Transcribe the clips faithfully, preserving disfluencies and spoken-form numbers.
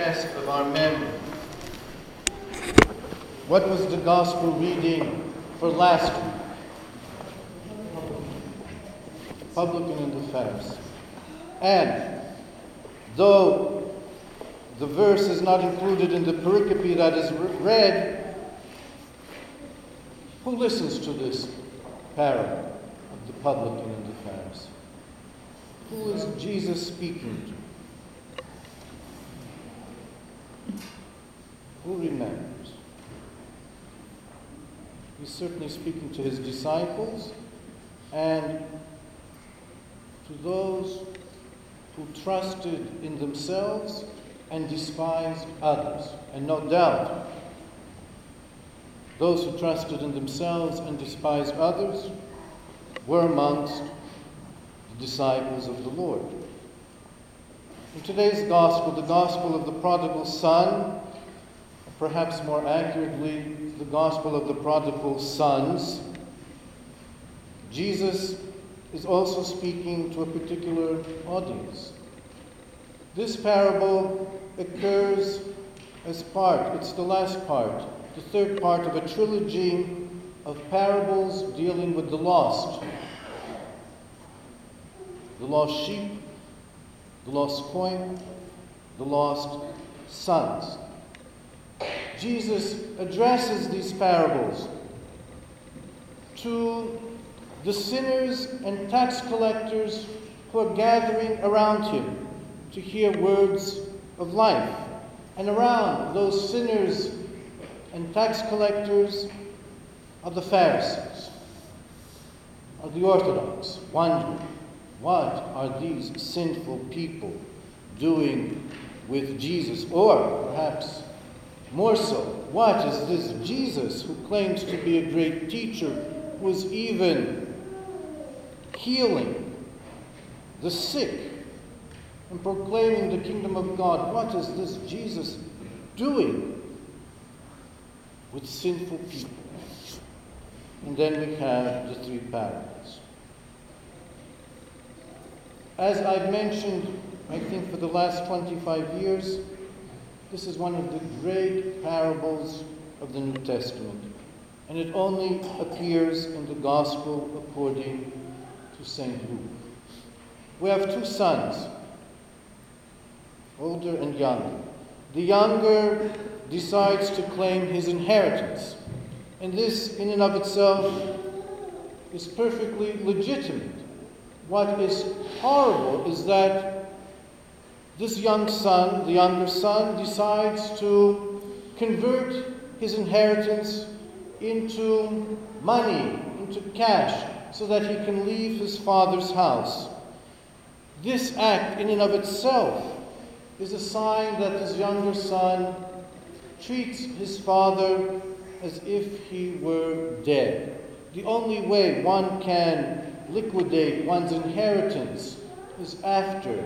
chest of our memory. What was the gospel reading for last week? Publican and the Pharisee. And though the verse is not included in the pericope that is read, who listens to this parable of the publican and the Pharisee? Who is Jesus speaking to? Who remembers? He's certainly speaking to his disciples and to those who trusted in themselves and despised others. And no doubt, those who trusted in themselves and despised others were amongst the disciples of the Lord. In today's gospel, the gospel of the prodigal son, perhaps more accurately, the gospel of the prodigal sons, Jesus is also speaking to a particular audience. This parable occurs as part, it's the last part, the third part of a trilogy of parables dealing with the lost. The lost sheep, the lost coin, the lost sons. Jesus addresses these parables to the sinners and tax collectors who are gathering around him to hear words of life. And around those sinners and tax collectors are the Pharisees, are the Orthodox, wondering, what are these sinful people doing with Jesus? Or perhaps more so, what is this Jesus who claims to be a great teacher, who is even healing the sick and proclaiming the kingdom of God? What is this Jesus doing with sinful people? And then we have the three parables. As I've mentioned, I think for the last twenty-five years, this is one of the great parables of the New Testament. And it only appears in the Gospel according to Saint Luke. We have two sons, older and younger. The younger decides to claim his inheritance. And this, in and of itself, is perfectly legitimate. What is horrible is that this young son, the younger son, decides to convert his inheritance into money, into cash, so that he can leave his father's house. This act, in and of itself, is a sign that this younger son treats his father as if he were dead. The only way one can liquidate one's inheritance is after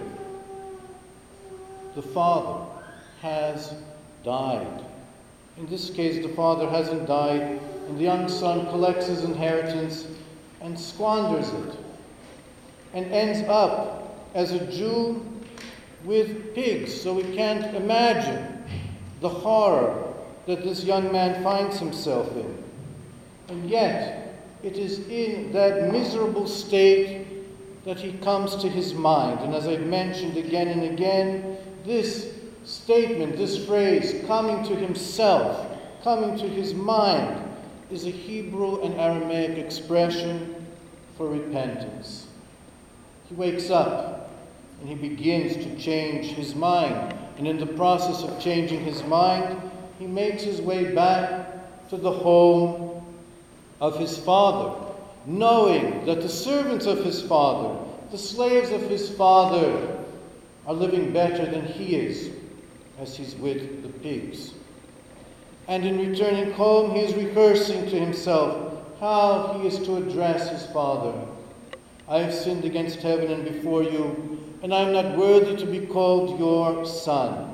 the father has died. In this case, the father hasn't died, and the young son collects his inheritance and squanders it, and ends up as a Jew with pigs. So we can't imagine the horror that this young man finds himself in. And yet, it is in that miserable state that he comes to his mind. And as I've mentioned again and again, this statement, this phrase, coming to himself, coming to his mind, is a Hebrew and Aramaic expression for repentance. He wakes up and he begins to change his mind. And in the process of changing his mind, he makes his way back to the home of his father, knowing that the servants of his father, the slaves of his father, are living better than he is, as he's with the pigs. And in returning home, he is rehearsing to himself how he is to address his father. I have sinned against heaven and before you, and I am not worthy to be called your son.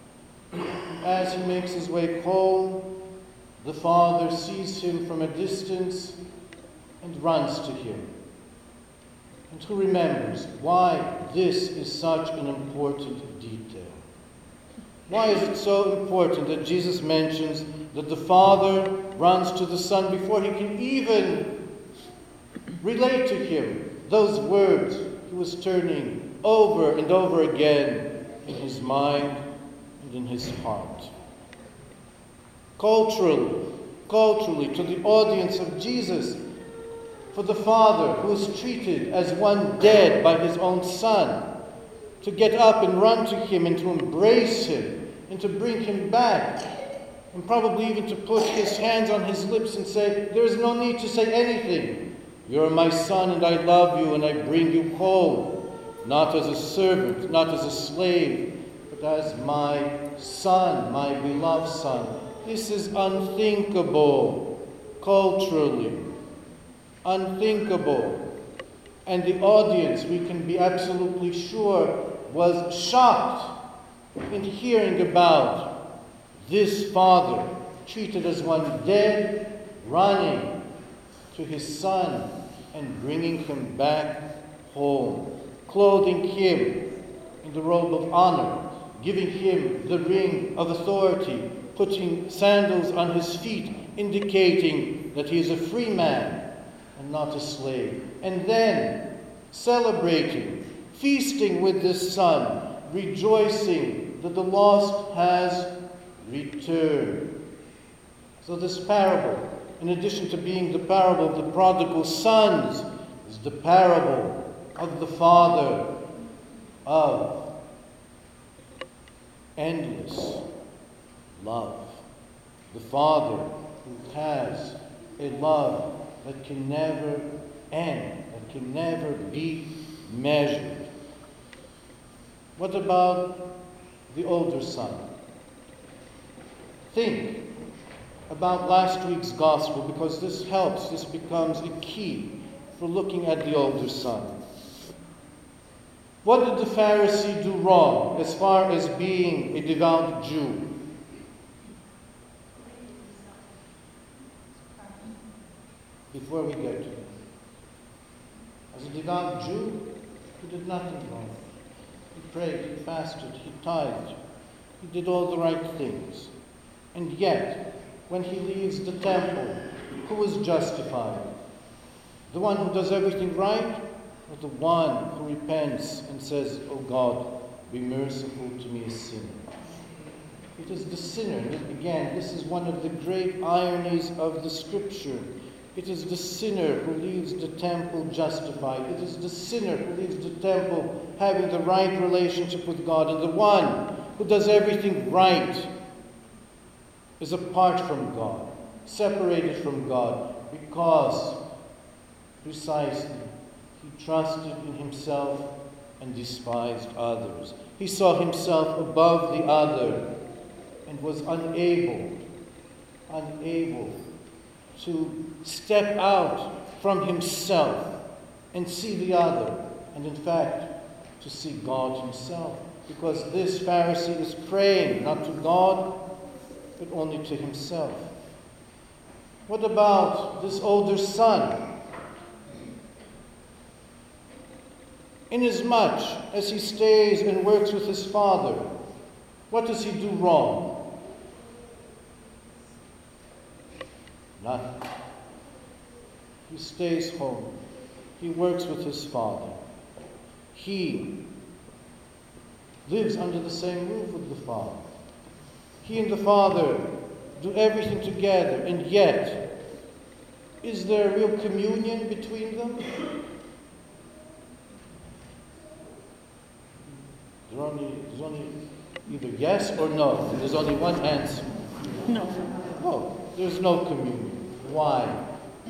As he makes his way home, the father sees him from a distance and runs to him. And who remembers why this is such an important detail? Why is it so important that Jesus mentions that the Father runs to the Son before he can even relate to him those words he was turning over and over again in his mind and in his heart? Culturally, culturally, to the audience of Jesus, for the Father, who is treated as one dead by his own Son, to get up and run to him and to embrace him and to bring him back, and probably even to put his hands on his lips and say, there is no need to say anything. You are my Son and I love you and I bring you home, not as a servant, not as a slave, but as my Son, my beloved Son. This is unthinkable culturally. Unthinkable. And the audience, we can be absolutely sure, was shocked in hearing about this Father treated as one dead, running to his Son and bringing him back home, clothing him in the robe of honor, giving him the ring of authority, putting sandals on his feet, indicating that he is a free man and not a slave. And then celebrating, feasting with this Son, rejoicing that the lost has returned. So this parable, in addition to being the parable of the prodigal sons, is the parable of the Father of endless love. The Father who has a love that can never end, that can never be measured. What about the older son? Think about last week's gospel, because this helps, this becomes a key for looking at the older son. What did the Pharisee do wrong as far as being a devout Jew? Before we get to it, as a devout Jew, he did nothing wrong. He prayed, he fasted, he tithed, he did all the right things. And yet, when he leaves the temple, who is justified? The one who does everything right, or the one who repents and says, "Oh God, be merciful to me, a sinner"? It is the sinner. Again, this is one of the great ironies of the Scripture. It is the sinner who leaves the temple justified. It is the sinner who leaves the temple having the right relationship with God. And the one who does everything right is apart from God, separated from God, because precisely he trusted in himself and despised others. He saw himself above the other and was unable, unable to step out from himself and see the other, and in fact, to see God himself. Because this Pharisee is praying not to God, but only to himself. What about this older son? Inasmuch as he stays and works with his father, what does he do wrong? Nothing. He stays home. He works with his father. He lives under the same roof with the father. He and the Father do everything together, and yet, is there a real communion between them? There's only, there's only either yes or no. There's only one answer. No. No, there's no communion. Why?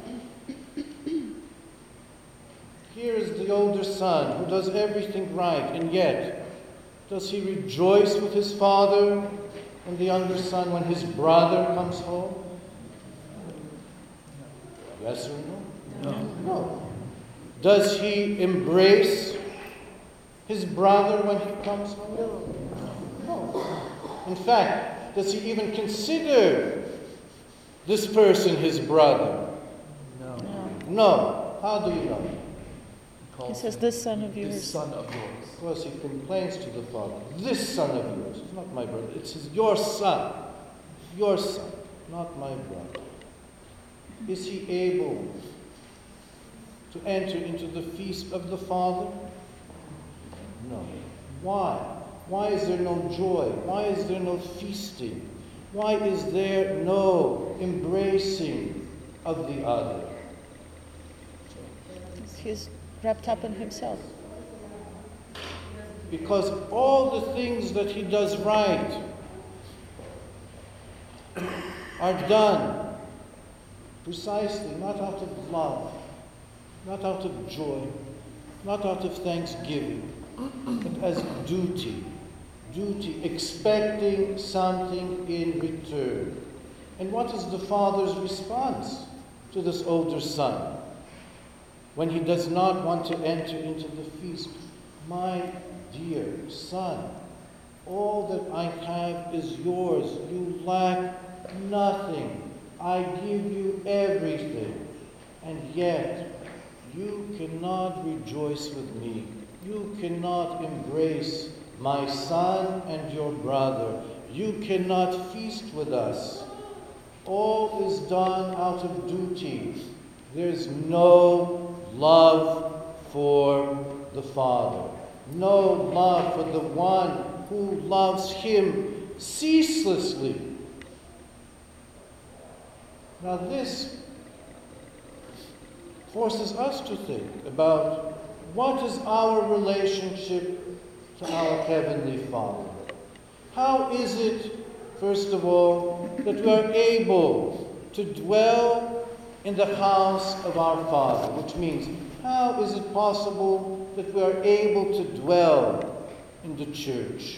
Here is the older son who does everything right, and yet, does he rejoice with his father and the younger son when his brother comes home? Yes or no? No. No. Does he embrace his brother when he comes home? No. In fact, does he even consider this person his brother? No. No. How do you know? He says, this son of yours. This son of yours. Of course, he complains to the father, this son of yours, it's not my brother, it's his, your son, your son, not my brother. Is he able to enter into the feast of the Father? No. Why? Why is there no joy? Why is there no feasting? Why is there no embracing of the other? He's wrapped up in himself. Because all the things that he does right are done precisely not out of love, not out of joy, not out of thanksgiving, but as duty. Duty, expecting something in return. And what is the father's response to this older son when he does not want to enter into the feast? My dear son, all that I have is yours. You lack nothing. I give you everything. And yet, you cannot rejoice with me. You cannot embrace my son and your brother. You cannot feast with us. All is done out of duty. There's no love for the Father. No love for the one who loves him ceaselessly. Now this forces us to think about what is our relationship to our Heavenly Father. How is it, first of all, that we are able to dwell in the house of our Father? Which means, how is it possible that we are able to dwell in the church?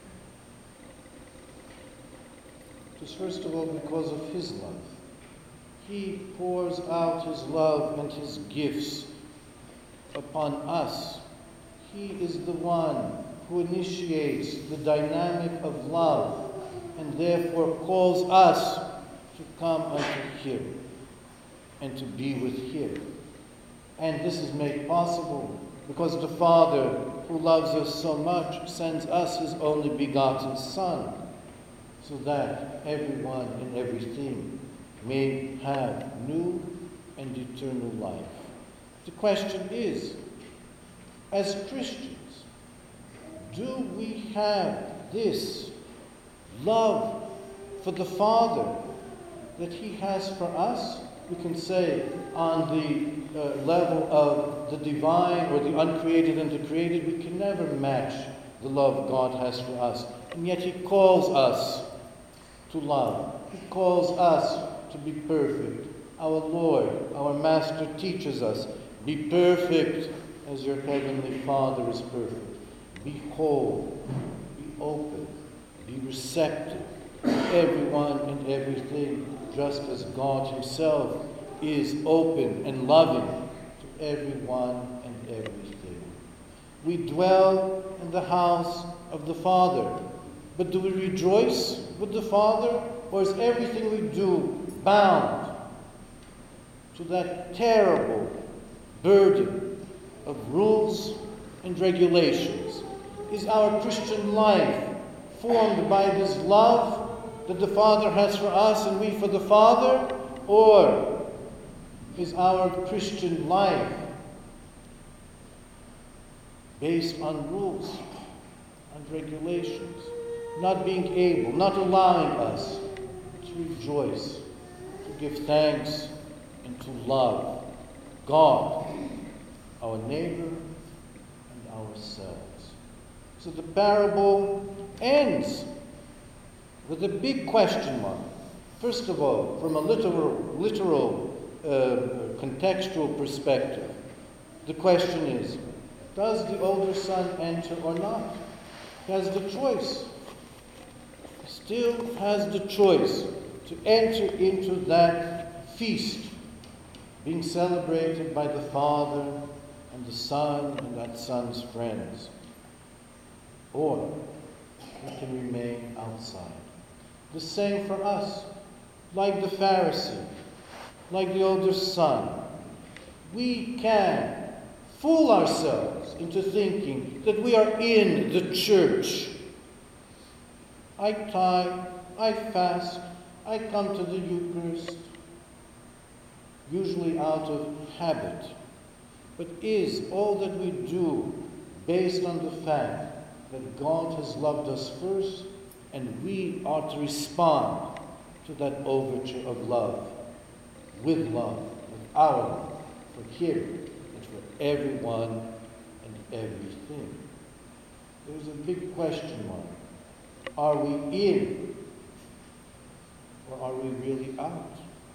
It is first of all because of His love. He pours out His love and His gifts upon us. He is the one who initiates the dynamic of love and therefore calls us to come unto Him and to be with Him. And this is made possible because the Father, who loves us so much, sends us His only begotten Son, so that everyone and everything may have new and eternal life. The question is, as Christians, do we have this love for the Father that He has for us? We can say on the uh, level of the divine or the uncreated and the created, we can never match the love God has for us. And yet He calls us to love. He calls us to be perfect. Our Lord, our Master teaches us, be perfect as your Heavenly Father is perfect. Be whole, be open, be receptive to everyone and everything, just as God Himself is open and loving to everyone and everything. We dwell in the house of the Father, but do we rejoice with the Father, or is everything we do bound to that terrible burden of rules and regulations? Is our Christian life formed by this love that the Father has for us and we for the Father? Or is our Christian life based on rules and regulations, not being able, not allowing us to rejoice, to give thanks, and to love God, our neighbor, and ourselves? So the parable ends with a big question mark. First of all, from a literal, literal uh, contextual perspective, the question is, does the older son enter or not? He has the choice. He still has the choice to enter into that feast being celebrated by the Father and the Son and that Son's friends. Or we can remain outside. The same for us. Like the Pharisee, like the older son, we can fool ourselves into thinking that we are in the church. I tithe, I fast, I come to the Eucharist, usually out of habit. But is all that we do based on the fact that God has loved us first and we are to respond to that overture of love, with love, with our love, for Him and for everyone and everything? There's a big question mark. Are we in or are we really out?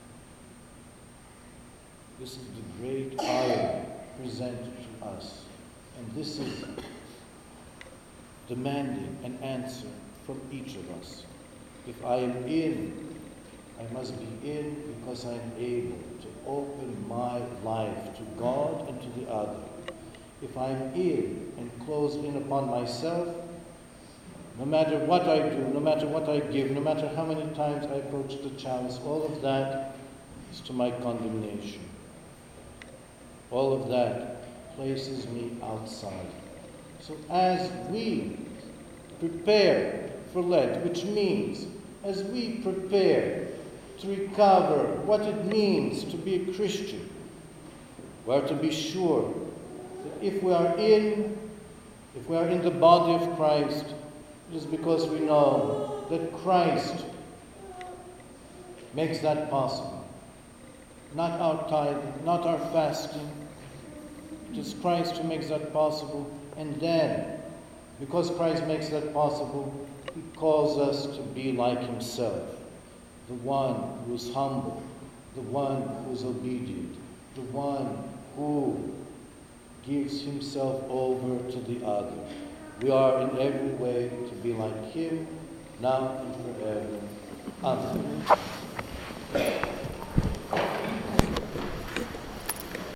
This is the great irony presented to us. And this is demanding an answer from each of us. If I am in, I must be in because I am able to open my life to God and to the other. If I am in and close in upon myself, no matter what I do, no matter what I give, no matter how many times I approach the chalice, all of that is to my condemnation. All of that places me outside. So as we prepare for Lent, which means as we prepare to recover what it means to be a Christian, we are to be sure that if we are in, if we are in the body of Christ, it is because we know that Christ makes that possible. Not our tithing, not our fasting. It is Christ who makes that possible. And then, because Christ makes that possible, He calls us to be like Himself. The one who is humble, the one who is obedient, the one who gives himself over to the other. We are in every way to be like Him, now and forever. Amen.